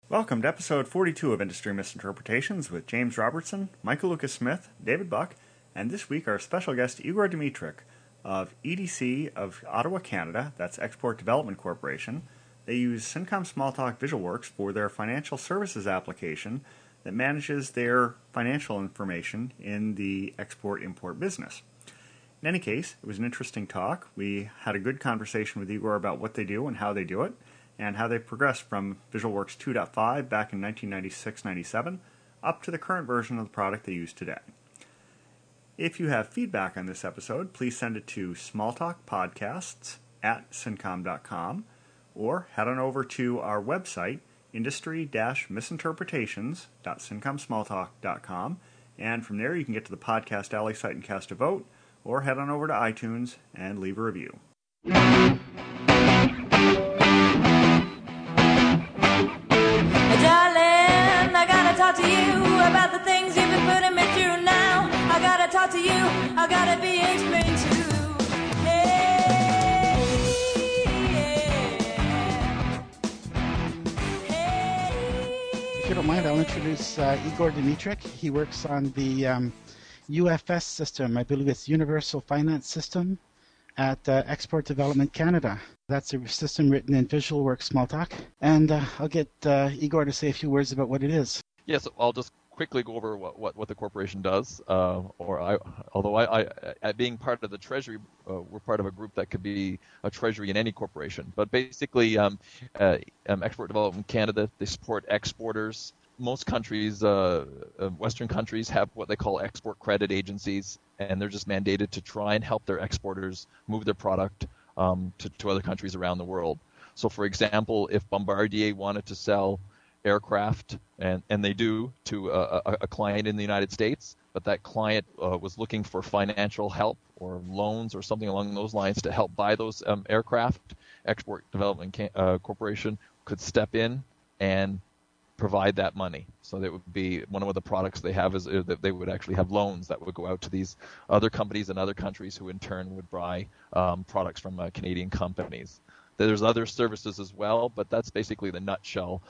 Welcome to episode 42 of Industry Misinterpretations with James Robertson, Michael Lucas Smith, David Buck, and this week our special guest Igor Dimitruk of EDC of Ottawa, Canada. That's Export Development Corporation. They use Syncom Smalltalk VisualWorks for their financial services application that manages their financial information in the export-import business. In any case, it was an interesting talk. We had a good conversation with Igor about what they do and how they do it, and how they progressed from VisualWorks 2.5 back in 1996-97 up to the current version of the product they use today. If you have feedback on this episode, please send it to smalltalkpodcasts@syncom.com or head on over to our website, industry-misinterpretations.syncomsmalltalk.com, and from there you can get to the Podcast Alley site and cast a vote, or head on over to iTunes and leave a review. Darling, I gotta talk to you about the things you've been putting me through now. I gotta talk to you, I gotta be explained to. Hey, If you don't mind, I'll introduce Igor Dimitruk. He works on the UFS system. I believe it's Universal Finance System at Export Development Canada. That's a system written in VisualWorks Smalltalk. And I'll get Igor to say a few words about what it is. Yes, I'll just quickly go over what the corporation does. Although being part of the Treasury, we're part of a group that could be a Treasury in any corporation. But basically, Export Development Canada, they support exporters. Most countries, Western countries, have what they call export credit agencies, and they're just mandated to try and help their exporters move their product to other countries around the world. So, for example, if Bombardier wanted to sell aircraft, and they do, to a client in the United States, but that client was looking for financial help or loans or something along those lines to help buy those aircraft, Export Development Corporation could step in and provide that money. So that would be one of the products they have is that they would actually have loans that would go out to these other companies in other countries who in turn would buy products from Canadian companies. There's other services as well, but that's basically the nutshell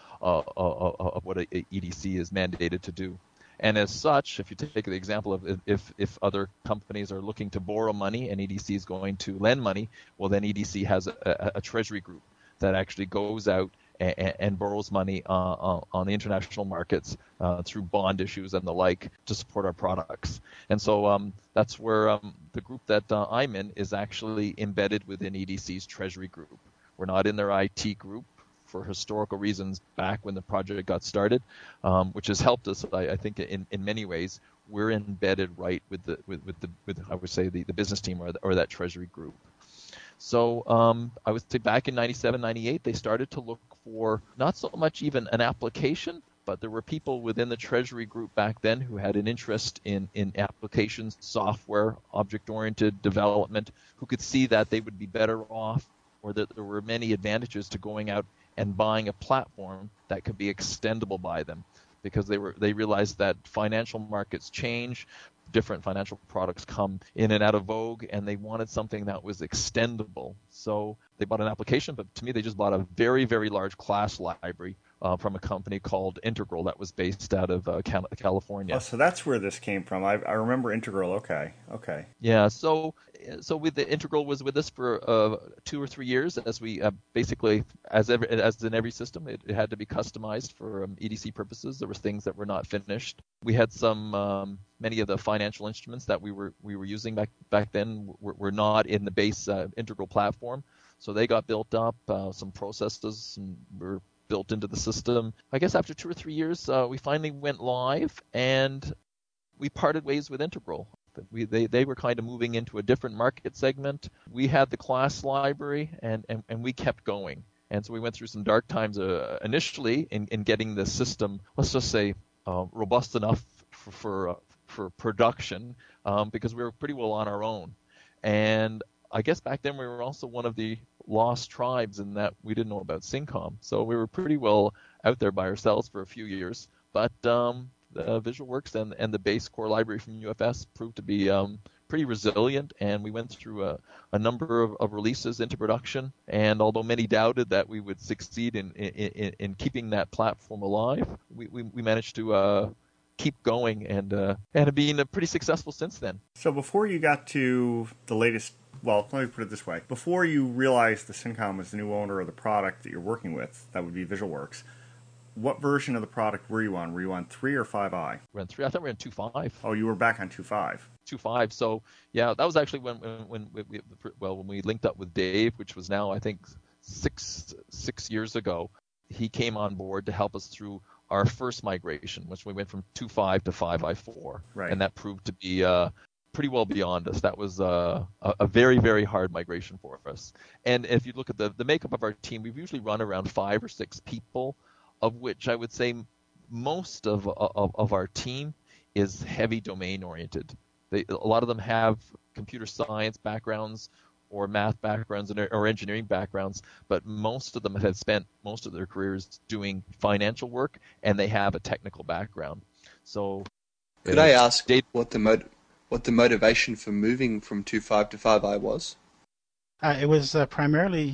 of what a EDC is mandated to do. And as such, if you take the example of if other companies are looking to borrow money and EDC is going to lend money, well then EDC has a treasury group that actually goes out and borrows money on the international markets through bond issues and the like to support our products. And so that's where the group that I'm in is actually embedded within EDC's treasury group. We're not in their IT group for historical reasons back when the project got started, which has helped us, I think, in many ways. We're embedded right with I would say the business team or that treasury group. So I would say back in 97, 98, they started to look for not so much even an application, but there were people within the Treasury group back then who had an interest in applications, software, object-oriented development, who could see that they would be better off or that there were many advantages to going out and buying a platform that could be extendable by them, because they realized that financial markets change, different financial products come in and out of vogue, and they wanted something that was extendable. So they bought an application, but to me they just bought a very, very large class library from a company called Integral that was based out of California. Oh, so that's where this came from. I remember Integral. Okay. Yeah, so with the Integral was with us for 2 or 3 years, as we basically, as in every system, it had to be customized for EDC purposes. There were things that were not finished. We had some many of the financial instruments that we were using back then were not in the base Integral platform, so they got built up. Some processes were built into the system. I guess after 2 or 3 years, we finally went live, and we parted ways with Integral. They were kind of moving into a different market segment. We had the class library, and we kept going. And so we went through some dark times initially in getting the system, let's just say, robust enough for production, because we were pretty well on our own. And I guess back then we were also one of the lost tribes in that we didn't know about Syncom. So we were pretty well out there by ourselves for a few years. But VisualWorks and the base core library from UFS proved to be pretty resilient, and we went through a number of releases into production. And although many doubted that we would succeed in keeping that platform alive, we managed to keep going and have been pretty successful since then. So before you got to the latest, well, let me put it this way. Before you realized the Syncom was the new owner of the product that you're working with, that would be VisualWorks, what version of the product were you on? Were you on 3 or 5i? We're on 3. I thought we were on 2.5. Oh, you were back on 2.5. 2.5. So yeah, that was actually when we linked up with Dave, which was now I think six years ago. He came on board to help us through our first migration, which we went from 2.5 to 5i4, right. And that proved to be pretty well beyond us. That was a very, very hard migration for us. And if you look at the makeup of our team, we've usually run around 5 or 6 people, of which I would say most of our team is heavy domain oriented. A lot of them have computer science backgrounds or math backgrounds or engineering backgrounds, but most of them have spent most of their careers doing financial work, and they have a technical background. So, could I ask what the motivation for moving from 2.5 to 5i was? It was primarily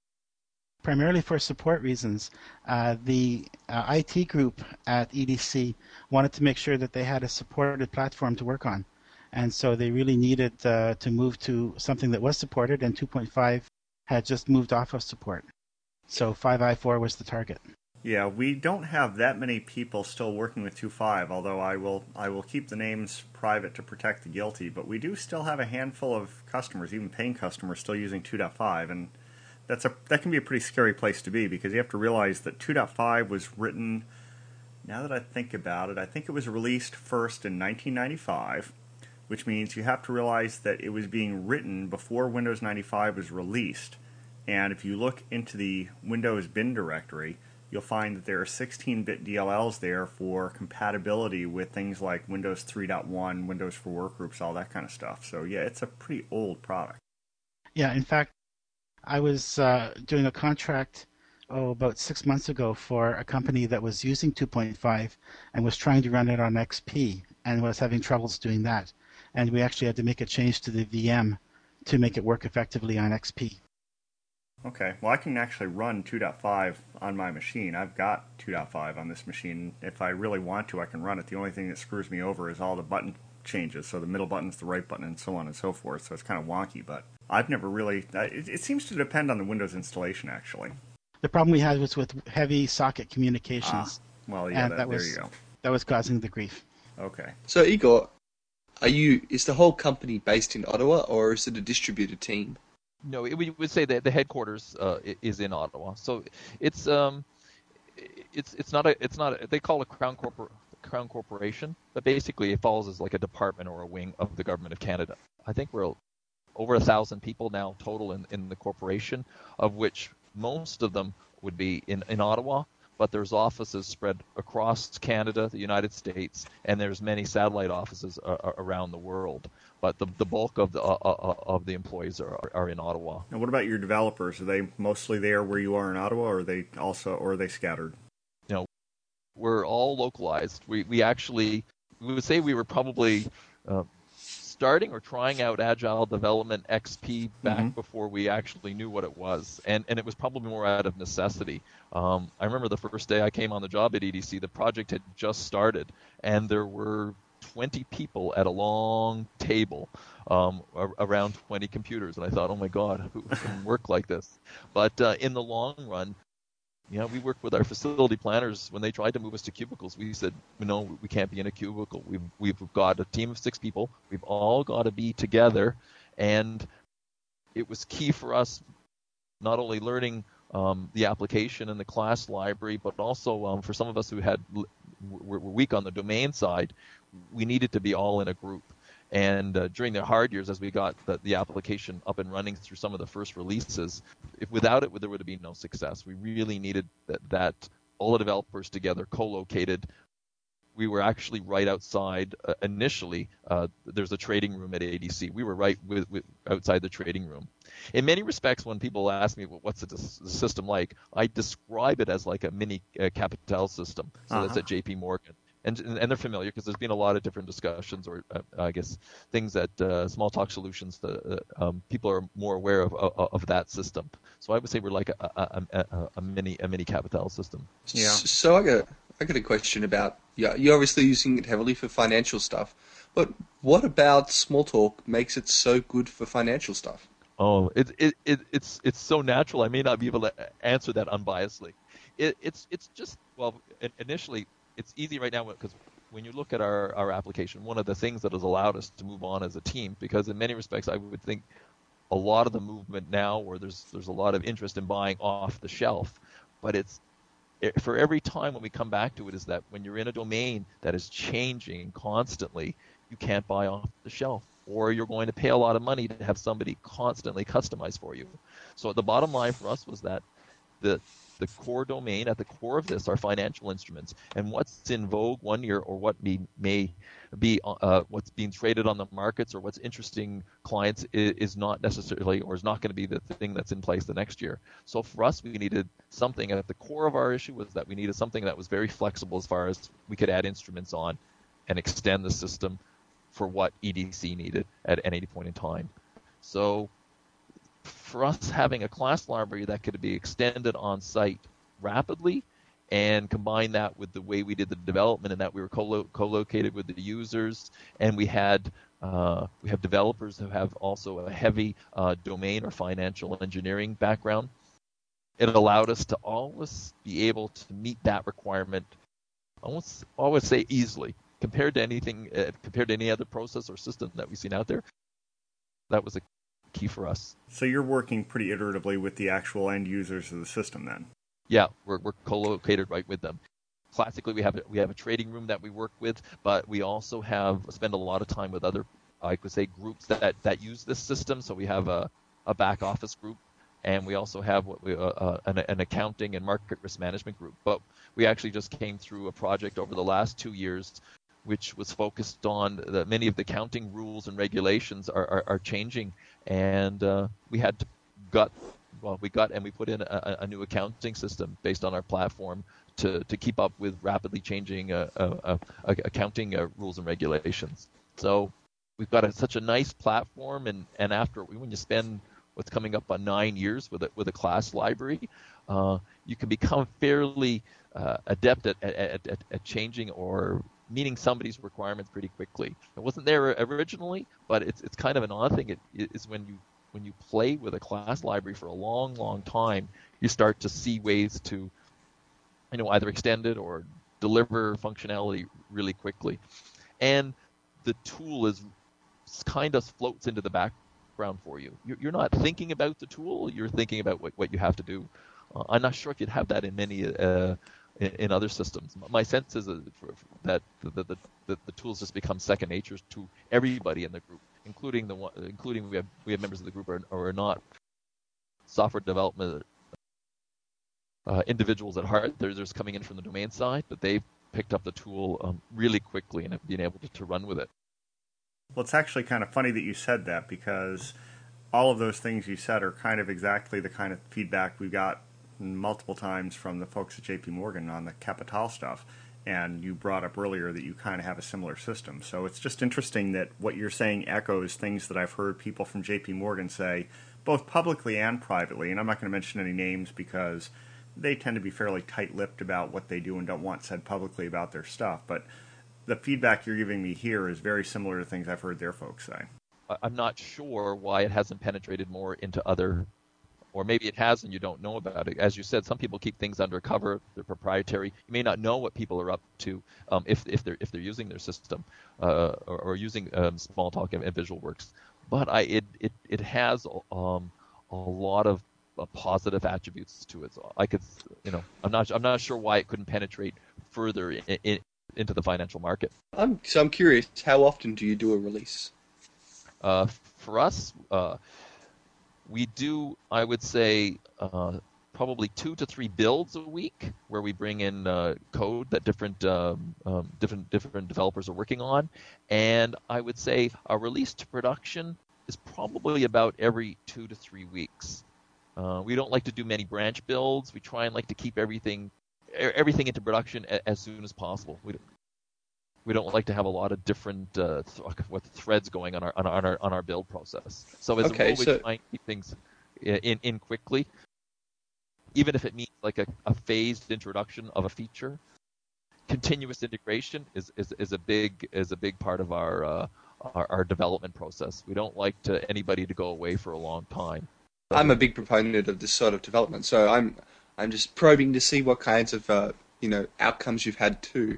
for support reasons. The IT group at EDC wanted to make sure that they had a supported platform to work on. And so they really needed to move to something that was supported, and 2.5 had just moved off of support. So 5i4 was the target. Yeah, we don't have that many people still working with 2.5, although I will keep the names private to protect the guilty, but we do still have a handful of customers, even paying customers, still using 2.5, and that can be a pretty scary place to be, because you have to realize that 2.5 was written, now that I think about it, I think it was released first in 1995, which means you have to realize that it was being written before Windows 95 was released. And if you look into the Windows bin directory, you'll find that there are 16-bit DLLs there for compatibility with things like Windows 3.1, Windows for Workgroups, all that kind of stuff. So yeah, it's a pretty old product. Yeah, in fact, I was doing a contract about 6 months ago for a company that was using 2.5 and was trying to run it on XP and was having troubles doing that. And we actually had to make a change to the VM to make it work effectively on XP. Okay, well I can actually run 2.5 on my machine. I've got 2.5 on this machine. If I really want to, I can run it. The only thing that screws me over is all the button changes. So the middle button's the right button and so on and so forth. So it's kind of wonky, but I've never really... It seems to depend on the Windows installation, actually. The problem we had was with heavy socket communications. Well, yeah, there you go. That was causing the grief. Okay. So Igor, is the whole company based in Ottawa, or is it a distributed team? No, we would say that the headquarters is in Ottawa. So it's not they call it Crown Corporation, but basically it falls as like a department or a wing of the Government of Canada. I think we're over 1,000 people now total in the corporation, of which most of them would be in Ottawa. But there's offices spread across Canada, the United States, and there's many satellite offices around the world. But the bulk of the employees are in Ottawa. And what about your developers? Are they mostly there where you are in Ottawa, or are they scattered? We're all localized. We would say we were probably starting or trying out Agile Development XP back before we actually knew what it was. And it was probably more out of necessity. I remember the first day I came on the job at EDC, the project had just started, and there were 20 people at a long table around 20 computers. And I thought, oh my God, who can work like this? But in the long run, we worked with our facility planners. When they tried to move us to cubicles, we said, no, we can't be in a cubicle. We've got a team of 6 people. We've all got to be together. And it was key for us not only learning the application and the class library, but also for some of us who were weak on the domain side, we needed to be all in a group. And during the hard years, as we got the application up and running through some of the first releases, without it, there would have been no success. We really needed that all the developers together, co-located. We were actually right outside initially. There's a trading room at ADC. We were right outside the trading room. In many respects, when people ask me, what's the system like, I describe it as like a mini Capital system. So that's at JP Morgan. and they're familiar because there's been a lot of different discussions, or I guess things that Smalltalk Solutions, people are more aware of that system. So I would say we're like a mini Capital system. Yeah. So I got a question about, you're obviously using it heavily for financial stuff, but what about Smalltalk makes it so good for financial stuff? Oh, it's so natural. I may not be able to answer that unbiasedly. It's just, well, initially it's easy right now because when you look at our application, one of the things that has allowed us to move on as a team, because in many respects I would think a lot of the movement now, or there's a lot of interest in buying off the shelf, but for every time when we come back to it is that when you're in a domain that is changing constantly, you can't buy off the shelf, or you're going to pay a lot of money to have somebody constantly customize for you. So the bottom line for us was that the core domain, at the core of this, are financial instruments, and what's in vogue one year, or what may be what's being traded on the markets, or what's interesting clients is not necessarily, or is not going to be the thing that's in place the next year. So for us, we needed something at the core of our issue was that we needed something that was very flexible as far as we could add instruments on and extend the system for what EDC needed at any point in time. So for us, having a class library that could be extended on site rapidly, and combine that with the way we did the development, and that we were co-located with the users, and we have developers who have also a heavy domain or financial engineering background. It allowed us to always be able to meet that requirement, always say easily, compared to any other process or system that we've seen out there. That was a key for us. So you're working pretty iteratively with the actual end users of the system then? Yeah, we're co-located right with them. Classically, we have a trading room that we work with, but we also spend a lot of time with other, I could say, groups that use this system. So we have a back office group, and we also have an accounting and market risk management group. But we actually just came through a project over the last 2 years, which was focused on many of the accounting rules and regulations are changing, and we put in a new accounting system based on our platform to keep up with rapidly changing accounting rules and regulations. So we've got such a nice platform, and after, when you spend what's coming up on 9 years with a class library, you can become fairly adept at changing or meeting somebody's requirements pretty quickly. It wasn't there originally, but it's kind of an odd thing. It is when you play with a class library for a long, long time, you start to see ways to, either extend it or deliver functionality really quickly. And the tool kind of floats into the background for you. You're not thinking about the tool, you're thinking about what you have to do. I'm not sure if you'd have that in many in other systems. My sense is that the tools just become second nature to everybody in the group, including we have members of the group who are not software development individuals at heart. They're just coming in from the domain side, but they've picked up the tool really quickly and have been able to run with it. Well, it's actually kind of funny that you said that, because all of those things you said are kind of exactly the kind of feedback we got multiple times from the folks at JP Morgan on the Capital stuff. And you brought up earlier that you kind of have a similar system. So it's just interesting that what you're saying echoes things that I've heard people from JP Morgan say, both publicly and privately. And I'm not going to mention any names because they tend to be fairly tight-lipped about what they do and don't want said publicly about their stuff. But the feedback you're giving me here is very similar to things I've heard their folks say. I'm not sure why it hasn't penetrated more into other, or maybe it has and you don't know about it. As you said, some people keep things undercover; they're proprietary. You may not know what people are up to if they're using their system or using Smalltalk and VisualWorks. But it has a lot of positive attributes to it. So I'm not sure why it couldn't penetrate further into the financial market. I'm curious, how often do you do a release? For us, we do, I would say, probably 2 to 3 builds a week, where we bring in code that different developers are working on, and I would say our release to production is probably about every 2 to 3 weeks. We don't like to do many branch builds. We try and like to keep everything into production as soon as possible. We don't like to have a lot of different with threads going on our build process. So as a rule, we try and keep things in quickly, even if it means like a phased introduction of a feature. Continuous integration is a big part of our development process. We don't like anybody to go away for a long time. I'm a big proponent of this sort of development, so I'm just probing to see what kinds of outcomes you've had too.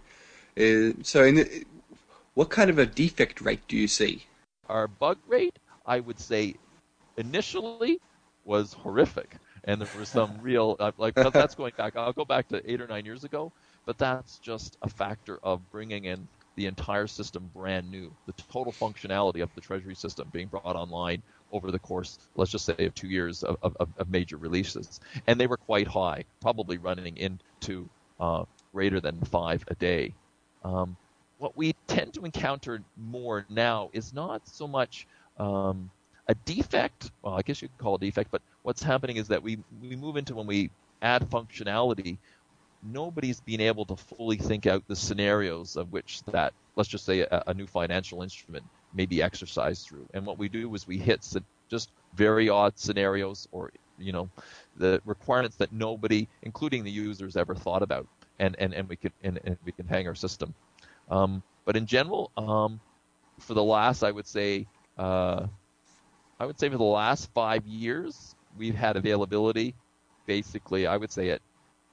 What kind of a defect rate do you see? Our bug rate, I would say, initially was horrific, and there was some real but that's going back. I'll go back to 8 or 9 years ago, but that's just a factor of bringing in the entire system brand new, the total functionality of the Treasury system being brought online over the course, let's just say, of 2 years of major releases, and they were quite high, probably running into greater than 5 a day. What we tend to encounter more now is not so much a defect. Well, I guess you could call it a defect, but what's happening is that we move into when we add functionality, nobody's been able to fully think out the scenarios of which that, let's just say, a new financial instrument may be exercised through. And what we do is we hit just very odd scenarios or, the requirements that nobody, including the users, ever thought about. And we can hang our system. But in general, for the last, I would say for the last 5 years, we've had availability, basically, I would say at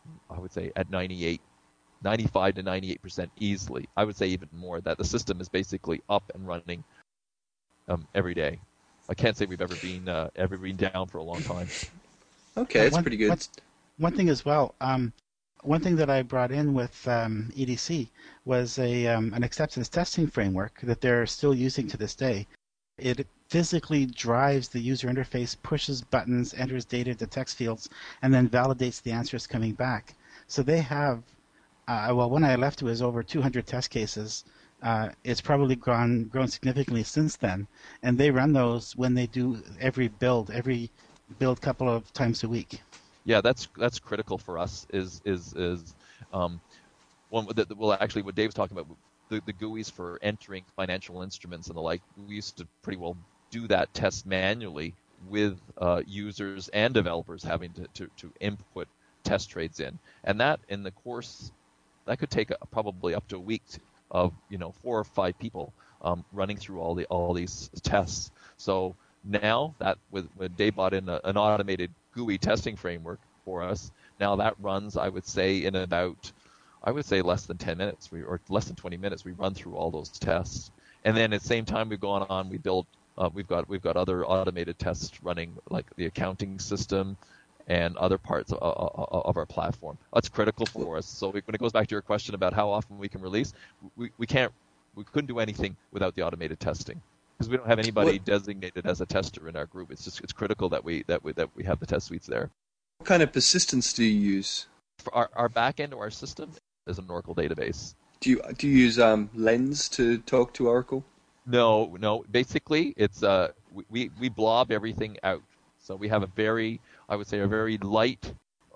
95 to 98% easily. I would say even more, that the system is basically up and running every day. I can't say we've ever been down for a long time. Okay, that's pretty good. One thing as well. One thing that I brought in with EDC was an acceptance testing framework that they're still using to this day. It physically drives the user interface, pushes buttons, enters data into text fields, and then validates the answers coming back. So they have, when I left, it was over 200 test cases. It's probably grown significantly since then, and they run those when they do every build couple of times a week. Yeah, that's critical for us. What Dave's talking about, the GUIs for entering financial instruments and the like. We used to pretty well do that test manually with users and developers having to input test trades in, and that in the course that could take probably up to a week of 4 or 5 people running through all these tests. So now that when Dave bought in an automated GUI testing framework for us, now that runs, I would say, in about, less than 10 minutes, or less than 20 minutes. We run through all those tests, and then at the same time we've gone on, we build, we've got other automated tests running, like the accounting system and other parts of our platform. That's critical for us. So when it goes back to your question about how often we can release, we couldn't do anything without the automated testing, because we don't have anybody designated as a tester in our group. It's critical that we have the test suites there. What kind of persistence do you use? For our back end of our system is an Oracle database. Do you use Lens to talk to Oracle? No. Basically, it's we blob everything out. So we have a very light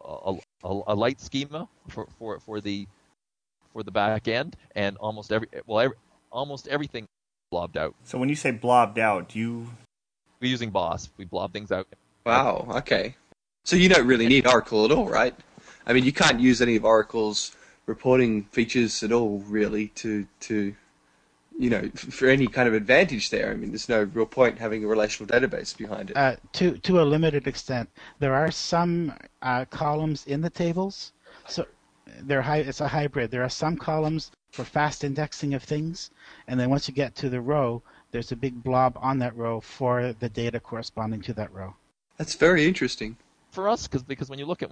a light schema for the back end, and almost everything blobbed out. So when you say blobbed out, we're using Boss. We blob things out. Wow. Okay. So you don't really need Oracle at all, right? I mean, you can't use any of Oracle's reporting features at all, really, to for any kind of advantage there. I mean, there's no real point having a relational database behind it. To a limited extent, there are some columns in the tables. So it's a hybrid. There are some columns for fast indexing of things, and then once you get to the row, there's a big blob on that row for the data corresponding to that row. That's very interesting. For us, because when you look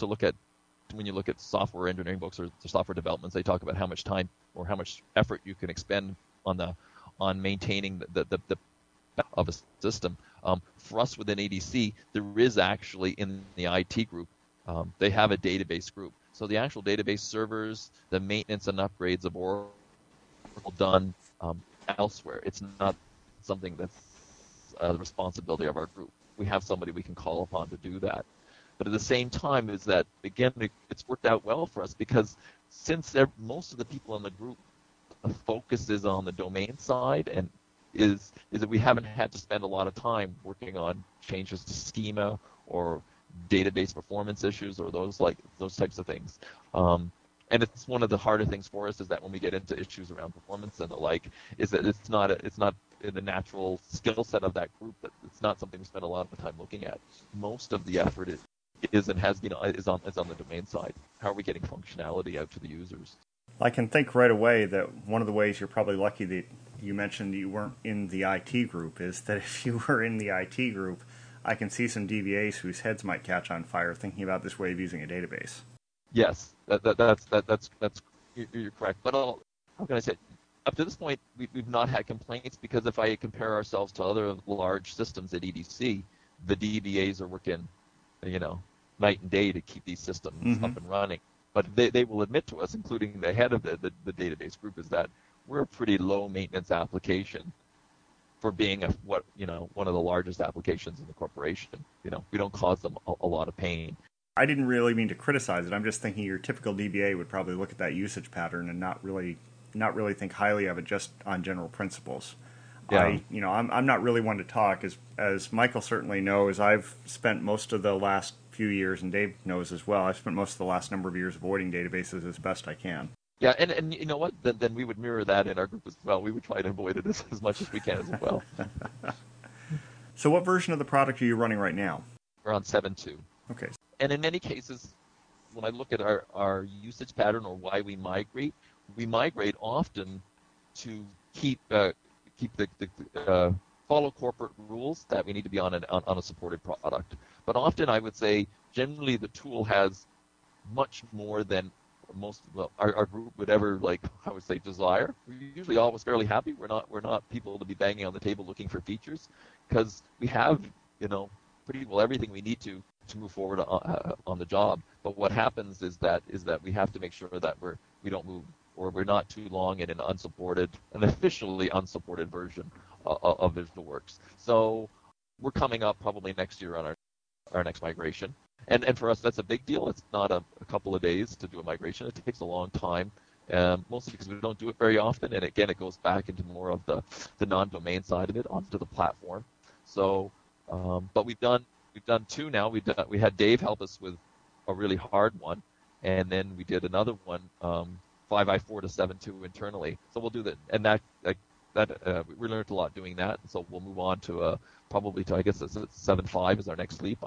at software engineering books or software developments, they talk about how much time or how much effort you can expend on maintaining the of a system. For us within ADC, there is actually in the IT group, they have a database group. So the actual database servers, the maintenance and upgrades of Oracle done elsewhere. It's not something that's the responsibility of our group. We have somebody we can call upon to do that. But at the same time, is that, again, it's worked out well for us, because since most of the people in the group focus is on the domain side, and is that we haven't had to spend a lot of time working on changes to schema or database performance issues or those types of things. And it's one of the harder things for us is that when we get into issues around performance and the like, is that it's not in the natural skill set of that group. That it's not something we spend a lot of time looking at. Most of the effort is and has been is on the domain side. How are we getting functionality out to the users? I can think right away that one of the ways you're probably lucky that you mentioned you weren't in the IT group is that if you were in the IT group, I can see some DBAs whose heads might catch on fire thinking about this way of using a database. Yes, you're correct. But how can I say? Up to this point, we've not had complaints because if I compare ourselves to other large systems at EDC, the DBAs are working, night and day to keep these systems up and running. But they will admit to us, including the head of the database group, is that we're a pretty low maintenance application for being one of the largest applications in the corporation. We don't cause them a lot of pain. I didn't really mean to criticize it. I'm just thinking your typical DBA would probably look at that usage pattern and not really think highly of it just on general principles. Yeah. I'm not really one to talk. As Michael certainly knows, I've spent most of the last few years, and Dave knows as well, I've spent most of the last number of years avoiding databases as best I can. Yeah, and you know what? Then we would mirror that in our group as well. We would try to avoid it as much as we can as well. So what version of the product are you running right now? We're on 7.2. Okay. And in many cases, when I look at our usage pattern or why we migrate often to keep the follow corporate rules that we need to be on a supported product. But often I would say generally the tool has much more than most of our group would ever desire. We're usually always fairly happy. We're not people to be banging on the table looking for features because we have pretty well everything we need to move forward on the job. But what happens is that we have to make sure that we don't move or we're not too long in an officially unsupported version of VisualWorks. So we're coming up probably next year on our next migration. And for us, that's a big deal. It's not a couple of days to do a migration. It takes a long time, mostly because we don't do it very often. And again, it goes back into more of the non-domain side of it onto the platform. So, but we've done two now. We had Dave help us with a really hard one, and then we did another one, 5i4 to 7.2 internally. So we'll do that, and that we learned a lot doing that. So we'll move on to probably to I guess 7.5 is our next leap.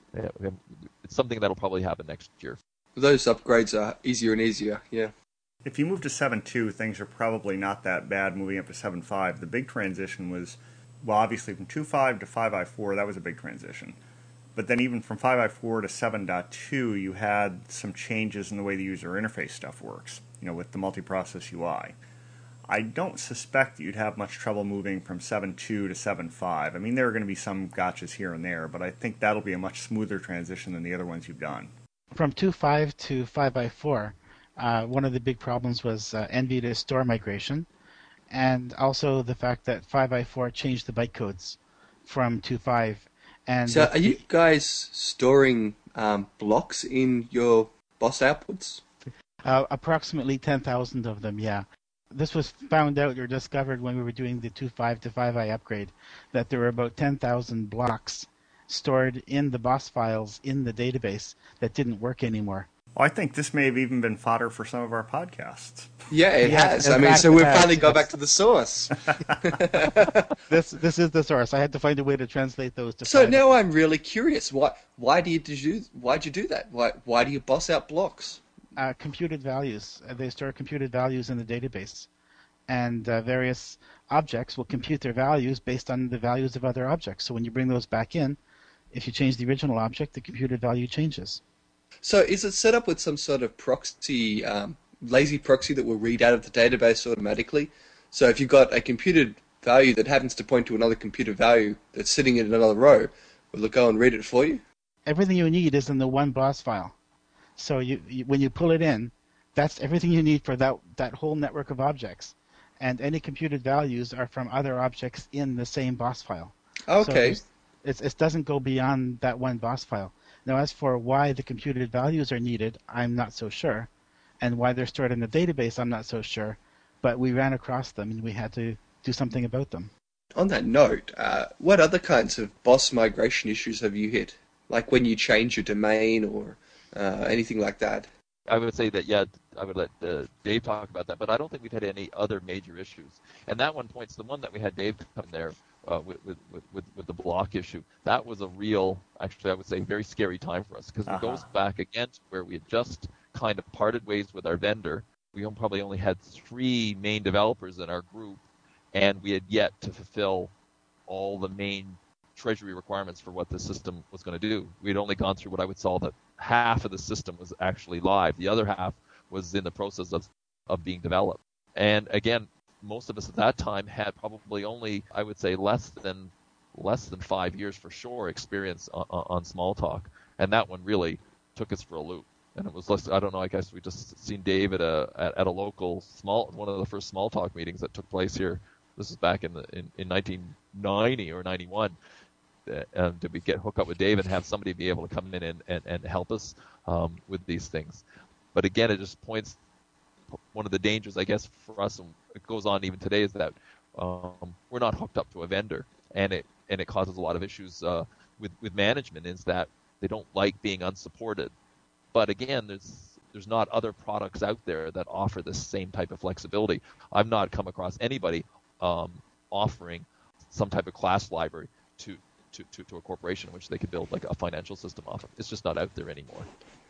It's something that'll probably happen next year. Those upgrades are easier and easier, yeah. If you move to 7.2, things are probably not that bad moving up to 7.5. The big transition was, well, obviously from 2.5 to 5i4, that was a big transition. But then even from 5i4 to 7.2, you had some changes in the way the user interface stuff works, with the multiprocess UI. I don't suspect that you'd have much trouble moving from 7.2 to 7.5. I mean, there are going to be some gotchas here and there, but I think that'll be a much smoother transition than the other ones you've done. From 2.5 to 5i4, one of the big problems was NVIDIA store migration, and also the fact that 5i4 changed the bytecodes from 2.5. And so are you guys storing blocks in your BOSS outputs? Approximately 10,000 of them, yeah. This was found out or discovered when we were doing the 2.5 to 5i upgrade, that there were about 10,000 blocks stored in the BOSS files in the database that didn't work anymore. Well, I think this may have even been fodder for some of our podcasts. Yeah, it has. I mean, so we've finally got back to the source. This is the source. I had to find a way to translate those to. So now I'm really curious. Why'd you do that? Why do you BOSS out blocks? Computed values. They store computed values in the database, and various objects will compute their values based on the values of other objects. So when you bring those back in, if you change the original object, the computed value changes. So is it set up with some sort of proxy, lazy proxy that will read out of the database automatically? So if you've got a computed value that happens to point to another computed value that's sitting in another row, will it go and read it for you? Everything you need is in the one BOSS file. So when you pull it in, that's everything you need for that whole network of objects. And any computed values are from other objects in the same BOSS file. Okay. So it doesn't go beyond that one BOSS file. Now, as for why the computed values are needed, I'm not so sure. And why they're stored in the database, I'm not so sure. but we ran across them and we had to do something about them. On that note, what other kinds of BOS migration issues have you hit? Like when you change your domain or anything like that? I would say that, yeah, I would let Dave talk about that, but I don't think we've had any other major issues. And that one points, the one that we had Dave come there with the block issue, that was a real, actually I would say, very scary time for us, because it goes back again to where we had just kind of parted ways with our vendor. We probably only had 3 main developers in our group, and we had yet to fulfill all the main treasury requirements for what the system was going to do. We'd only gone through what I would call that half of the system was actually live. The other half was in the process of being developed. And again, most of us at that time had probably only, I would say, less than 5 years for sure experience on Smalltalk. And that one really took us for a loop. And it was less, I don't know, I guess we just seen Dave at a local one of the first Smalltalk meetings that took place here. This is back in 1990 or 91. Did we get hooked up with Dave and have somebody be able to come in and help us with these things? But again, it just points, one of the dangers, I guess, for us, and it goes on even today, is that we're not hooked up to a vendor, and it causes a lot of issues with management, is that they don't like being unsupported. But again, there's not other products out there that offer the same type of flexibility. I've not come across anybody offering some type of class library to a corporation in which they could build like a financial system off of. It's just not out there anymore.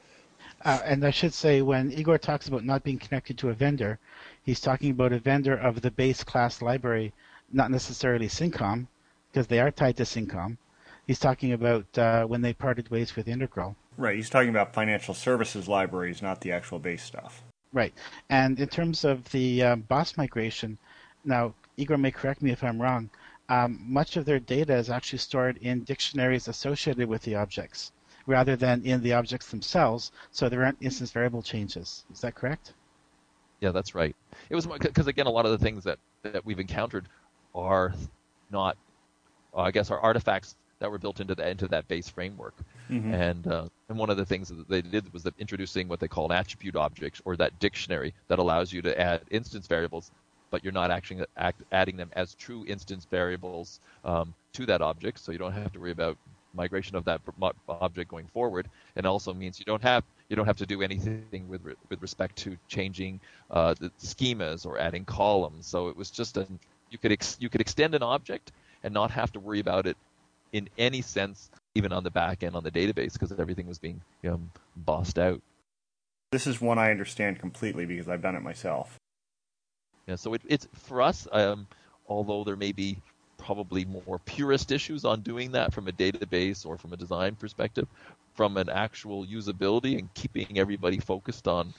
And I should say, when Igor talks about not being connected to a vendor, he's talking about a vendor of the base class library, not necessarily Syncom, because they are tied to Syncom. He's talking about when they parted ways with Integral. Right, he's talking about financial services libraries, not the actual base stuff. Right. And in terms of the BOS migration, now, Igor may correct me if I'm wrong, much of their data is actually stored in dictionaries associated with the objects, rather than in the objects themselves, so there aren't instance variable changes. Is that correct? Yeah, that's right. It was because, again, a lot of the things that we've encountered are not, I guess, are artifacts that were built into that base framework. Mm-hmm. And one of the things that they did was introducing what they call an attribute object, or that dictionary that allows you to add instance variables, but you're not actually adding them as true instance variables to that object, so you don't have to worry about migration of that object going forward. And also means you don't have to do anything with respect to changing the schemas or adding columns. So it was just you could extend an object and not have to worry about it in any sense, even on the back end on the database, because everything was being bossed out. This is one I understand completely because I've done it myself. Yeah, so it's for us, although there may be probably more purist issues on doing that from a database or from a design perspective, from an actual usability and keeping everybody focused on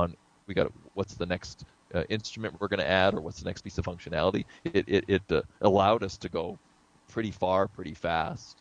what's the next instrument we're going to add, or what's the next piece of functionality. It allowed us to go pretty far, pretty fast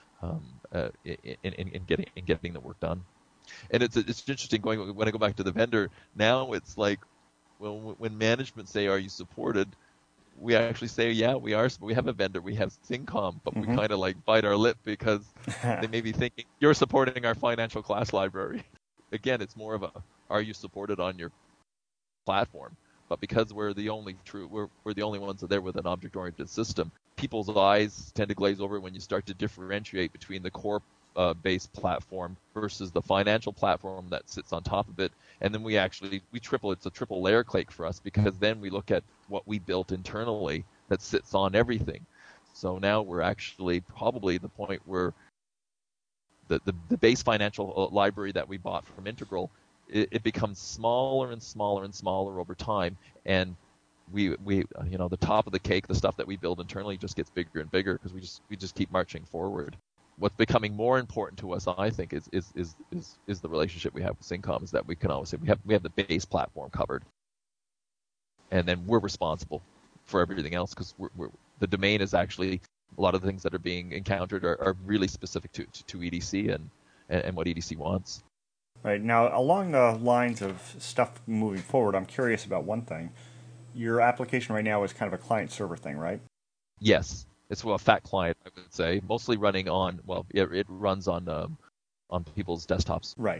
in getting the work done. And it's interesting when I go back to the vendor now. It's like, well, when management say, "Are you supported?" we actually say, "Yeah, we are. We have a vendor. We have Syncom," but we kind of like bite our lip because they may be thinking, "You're supporting our financial class library." Again, it's more of a, "Are you supported on your platform?" But because we're the only ones that there with an object-oriented system, people's eyes tend to glaze over when you start to differentiate between the core based platform versus the financial platform that sits on top of it. And then it's a triple layer cake for us, because then we look at what we built internally that sits on everything. So now we're actually probably at the point where the base financial library that we bought from Integral, it becomes smaller and smaller and smaller over time, and we the top of the cake, the stuff that we build internally, just gets bigger and bigger because we just keep marching forward. What's becoming more important to us, I think, is the relationship we have with Syncom, is that we can always say we have the base platform covered, and then we're responsible for everything else, because the domain is actually, a lot of the things that are being encountered are really specific to EDC and what EDC wants. Right. Now, along the lines of stuff moving forward, I'm curious about one thing. Your application right now is kind of a client-server thing, right? Yes. It's a fat client, I would say, mostly running on, it runs on people's desktops. Right.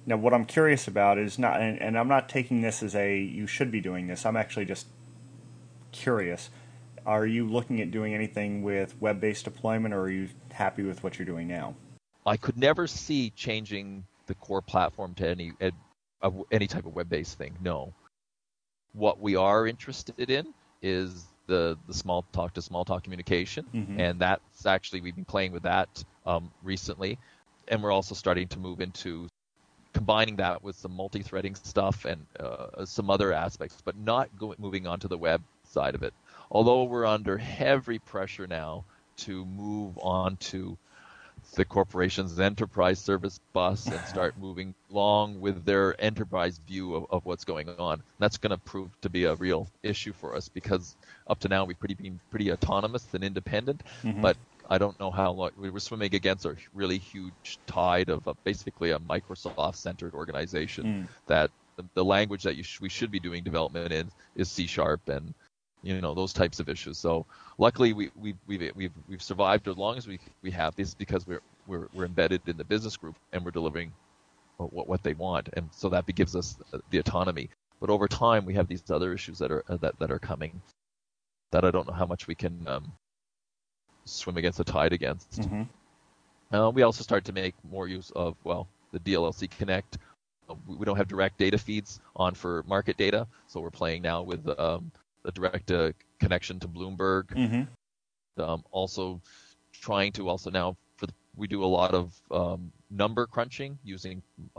Now, what I'm curious about is not, and I'm not taking this as a you should be doing this. I'm actually just curious. Are you looking at doing anything with web-based deployment, or are you happy with what you're doing now? I could never see changing the core platform to any type of web-based thing. No. What we are interested in is the small talk to small talk communication, and that's actually we've been playing with that recently, and we're also starting to move into combining that with some multi-threading stuff and some other aspects, but not moving on to the web side of it. Although we're under heavy pressure now to move on to the corporation's enterprise service bus and start moving along with their enterprise view of what's going on. That's going to prove to be a real issue for us because up to now we've been pretty autonomous and independent, but I don't know how long we were swimming against a really huge tide of basically a Microsoft-centered organization that the language that we should be doing development in is C# and those types of issues. So luckily we've survived as long as we have this because we're embedded in the business group and we're delivering what they want, and so that gives us the autonomy. But over time we have these other issues that are coming that I don't know how much we can swim against the tide against. We also start to make more use of the DLLC Connect. We don't have direct data feeds on for market data, so we're playing now with a direct connection to Bloomberg. Also trying to now we do a lot of number crunching using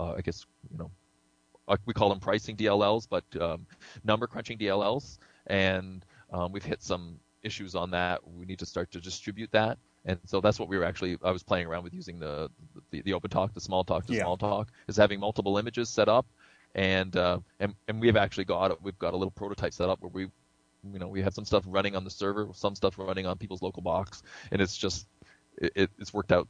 we call them pricing DLLs, but number crunching DLLs, and we've hit some issues on that. We need to start to distribute that, and so that's what I was playing around with using the open talk, the small talk to small talk, is having multiple images set up, and we've actually we've got a little prototype set up where we have some stuff running on the server, some stuff running on people's local box, and it's just it's worked out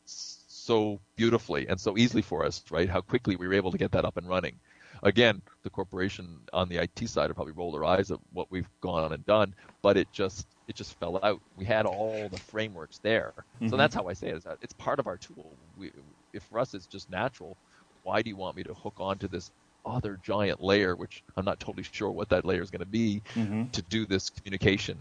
so beautifully and so easily for us, right? How quickly we were able to get that up and running. Again, the corporation on the IT side will probably roll their eyes at what we've gone on and done, but it just fell out. We had all the frameworks there, so that's how I say it. Is that it's part of our tool. If for us it's just natural, why do you want me to hook onto this other giant layer, which I'm not totally sure what that layer is going to be, to do this communication?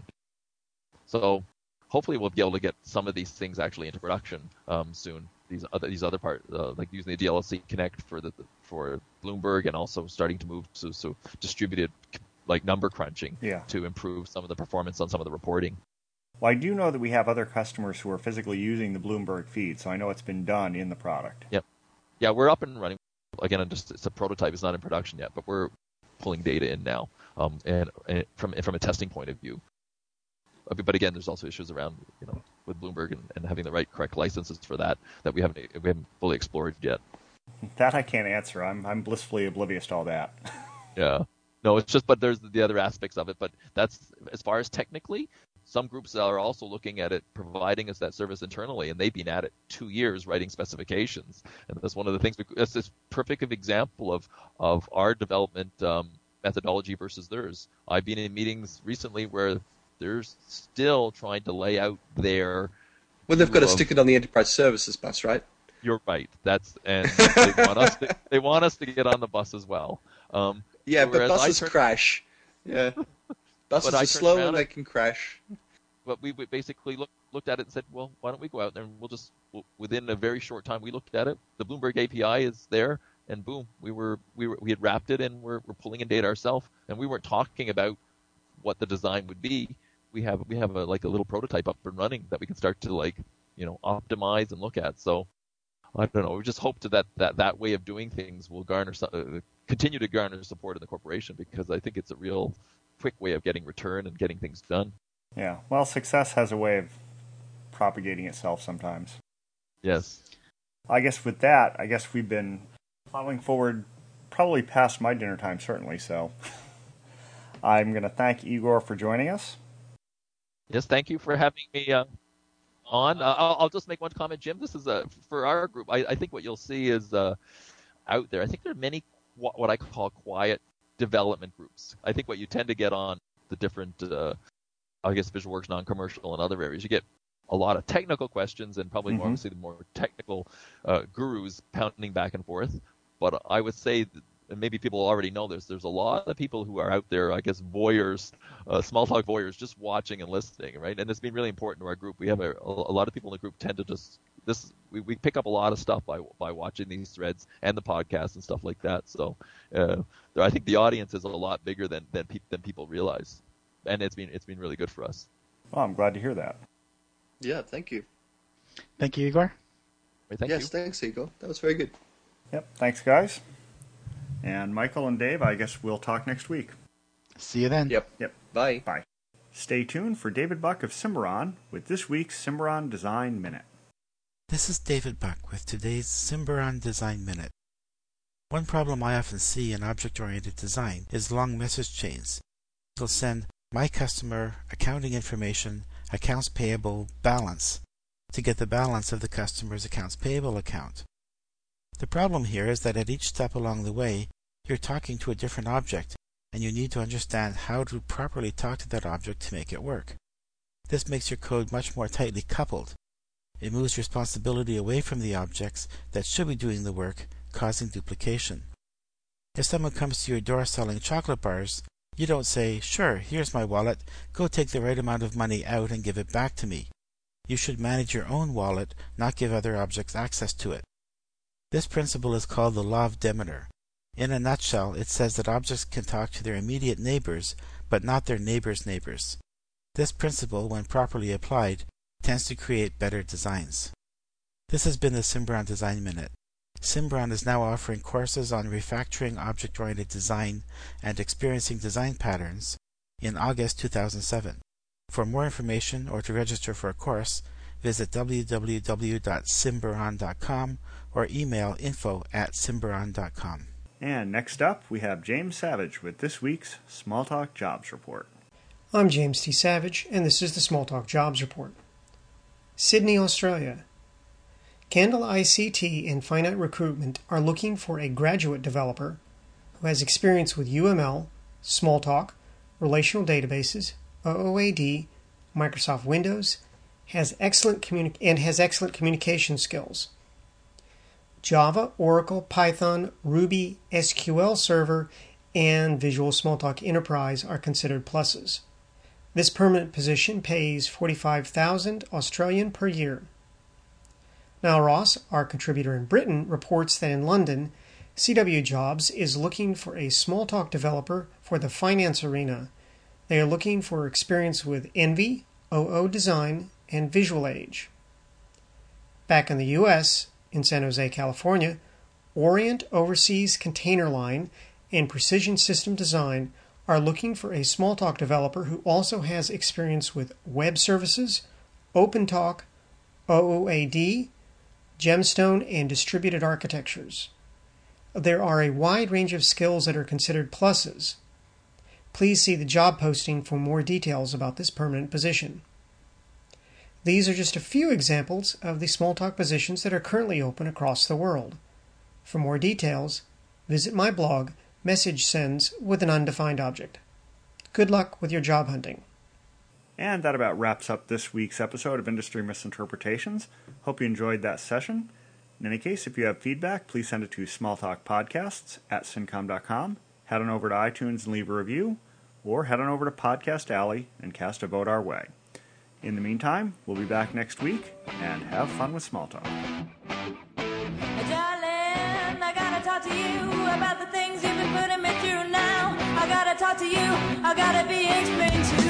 So hopefully we'll be able to get some of these things actually into production soon. These other parts, like using the DLLC Connect for Bloomberg, and also starting to move to distributed like number crunching to improve some of the performance on some of the reporting. Well, I do know that we have other customers who are physically using the Bloomberg feed, so I know it's been done in the product. Yep. Yeah, we're up and running. Again, it's a prototype. It's not in production yet, but we're pulling data in now, and from a testing point of view. But again, there's also issues around with Bloomberg and having the correct licenses for that we haven't fully explored yet. That I can't answer. I'm blissfully oblivious to all that. Yeah. No, it's just, but there's the other aspects of it. But that's as far as technically. Some groups are also looking at it, providing us that service internally, and they've been at it 2 years writing specifications. And that's one of the things. That's this perfect example of our development methodology versus theirs. I've been in meetings recently where they're still trying to lay out their. Well, they've got to stick it on the enterprise services bus, right? You're right. And they want us to get on the bus as well. But buses crash. Yeah. Buses are slow and they can crash. But we basically looked at it and said, well, why don't we go out there and within a very short time we looked at it. The Bloomberg API is there, and boom, we had wrapped it, and we're pulling in data ourselves, and we weren't talking about what the design would be. We have a little prototype up and running that we can start to optimize and look at. So I don't know. We just hope that way of doing things will continue to garner support in the corporation, because I think it's a real quick way of getting return and getting things done. Yeah. Well, success has a way of propagating itself sometimes. Yes. I guess with that, we've been plowing forward probably past my dinner time, certainly. So I'm going to thank Igor for joining us. Yes, thank you for having me on. I'll just make one comment, Jim. This is for our group. I think what you'll see is out there. I think there are many what I call quiet development groups. I think what you tend to get on the different, VisualWorks non-commercial and other areas, you get a lot of technical questions and probably obviously the more technical gurus pounding back and forth. But I would say that, and maybe people already know this, there's a lot of people who are out there, I guess, voyeurs, small talk voyeurs, just watching and listening, right? And it's been really important to our group. We have a lot of people in the group tend to just we pick up a lot of stuff by watching these threads and the podcasts and stuff like that. So I think the audience is a lot bigger than people realize, and it's been really good for us. Well, I'm glad to hear that. Yeah, thank you. Thank you, Igor. Thank you. Yes, thanks, Igor. That was very good. Yep, thanks, guys. And Michael and Dave, I guess we'll talk next week. See you then. Yep. Bye. Bye. Stay tuned for David Buck of Symbaroun with this week's Symbaroun Design Minute. This is David Buck with today's Symbaroun Design Minute. One problem I often see in object-oriented design is long message chains. It'll send my customer, accounting information, accounts payable, balance, to get the balance of the customer's accounts payable account. The problem here is that at each step along the way, you're talking to a different object, and you need to understand how to properly talk to that object to make it work. This makes your code much more tightly coupled. It moves responsibility away from the objects that should be doing the work, causing duplication. If someone comes to your door selling chocolate bars, you don't say, "Sure, here's my wallet, go take the right amount of money out and give it back to me." You should manage your own wallet, not give other objects access to it. This principle is called the law of Demeter. In a nutshell, it says that objects can talk to their immediate neighbors, but not their neighbors' neighbors. This principle, when properly applied, tends to create better designs. This has been the Symbaroun Design Minute. Symbaroun is now offering courses on refactoring object-oriented design and experiencing design patterns in August 2007. For more information or to register for a course, visit www.symbaroun.com or email info@symbaroun.com. And next up, we have James Savage with this week's Smalltalk Jobs Report. I'm James T. Savage, and this is the Smalltalk Jobs Report. Sydney, Australia. Candle ICT and Finite Recruitment are looking for a graduate developer who has experience with UML, Smalltalk, relational databases, OOAD, Microsoft Windows, has excellent communication skills. Java, Oracle, Python, Ruby, SQL Server, and Visual Smalltalk Enterprise are considered pluses. This permanent position pays 45,000 Australian per year. Now Ross, our contributor in Britain, reports that in London, CW Jobs is looking for a Smalltalk developer for the finance arena. They are looking for experience with Envy, OO Design, and Visual Age. Back in the U.S., in San Jose, California, Orient Overseas Container Line and Precision System Design are looking for a Smalltalk developer who also has experience with web services, OpenTalk, OOAD, Gemstone, and distributed architectures. There are a wide range of skills that are considered pluses. Please see the job posting for more details about this permanent position. These are just a few examples of the Smalltalk positions that are currently open across the world. For more details, visit my blog, Message Sends with an Undefined Object. Good luck with your job hunting. And that about wraps up this week's episode of Industry Misinterpretations. Hope you enjoyed that session. In any case, if you have feedback, please send it to smalltalkpodcasts@syncom.com. Head on over to iTunes and leave a review, or head on over to Podcast Alley and cast a vote our way. In the meantime, we'll be back next week, and have fun with Smalltalk. Darling, I gotta talk to you about the things you've been putting me through now. I gotta talk to you, I gotta be explained to